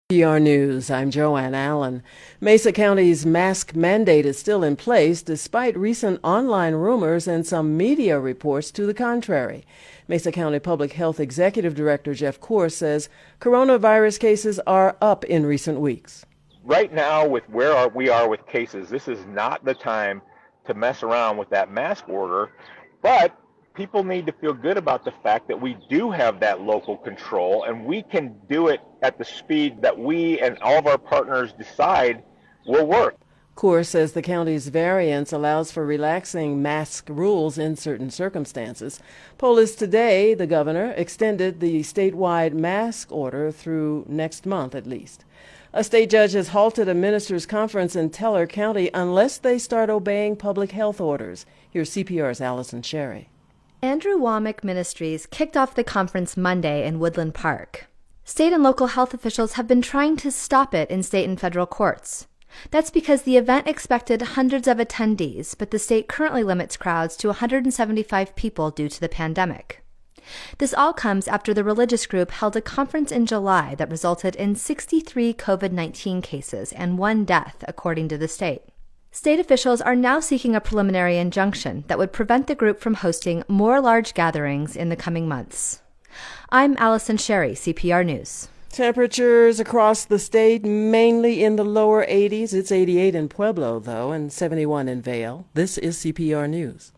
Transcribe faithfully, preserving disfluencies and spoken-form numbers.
P R News, I'm Joanne Allen. Mesa County's mask mandate is still in place despite recent online rumors and some media reports to the contrary. Mesa County Public Health Executive Director Jeff Koor says coronavirus cases are up in recent weeks. Right now, with where are, we are with cases, this is not the time to mess around with that mask order, but people need to feel good about the fact that we do have that local control and we can do it at the speed that we and all of our partners decide will work. Koor says the county's variance allows for relaxing mask rules in certain circumstances. Polis today, the governor extended the statewide mask order through next month at least. A state judge has halted a ministers' conference in Teller County unless they start obeying public health orders. Here's C P R's Allison Sherry. Andrew Wommack Ministries kicked off the conference Monday in Woodland Park. State and local health officials have been trying to stop it in state and federal courts. That's because the event expected hundreds of attendees, but the state currently limits crowds to one hundred seventy-five people due to the pandemic. This all comes after the religious group held a conference in July that resulted in sixty-three COVID nineteen cases and one death, according to the state. State officials are now seeking a preliminary injunction that would prevent the group from hosting more large gatherings in the coming months. I'm Allison Sherry, C P R News. Temperatures across the state mainly in the lower eighties. It's eighty-eight in Pueblo, though, and seventy-one in Vail. This is C P R News.